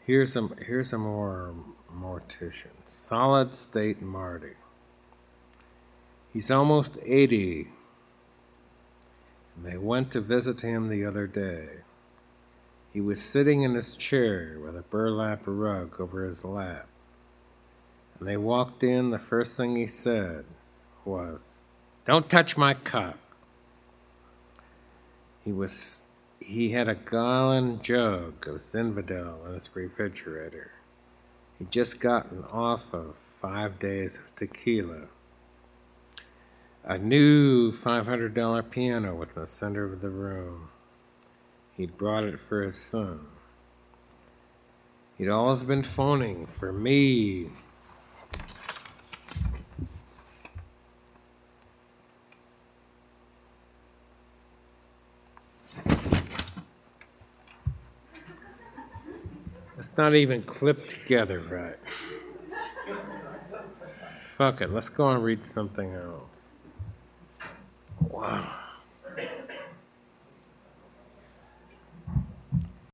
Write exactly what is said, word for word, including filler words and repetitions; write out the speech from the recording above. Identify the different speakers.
Speaker 1: Here's a here's a more mortician. Solid State Marty. He's almost eighty. And they went to visit him the other day. He was sitting in his chair with a burlap rug over his lap. And they walked in, the first thing he said was, "Don't touch my cock." He was he had a gallon jug of Zinfandel in his refrigerator. He'd just gotten off of five days of tequila. A new five hundred dollar piano was in the center of the room. He'd brought it for his son. He'd always been phoning for me. It's not even clipped together right. Fuck it, let's go and read something else. Wow.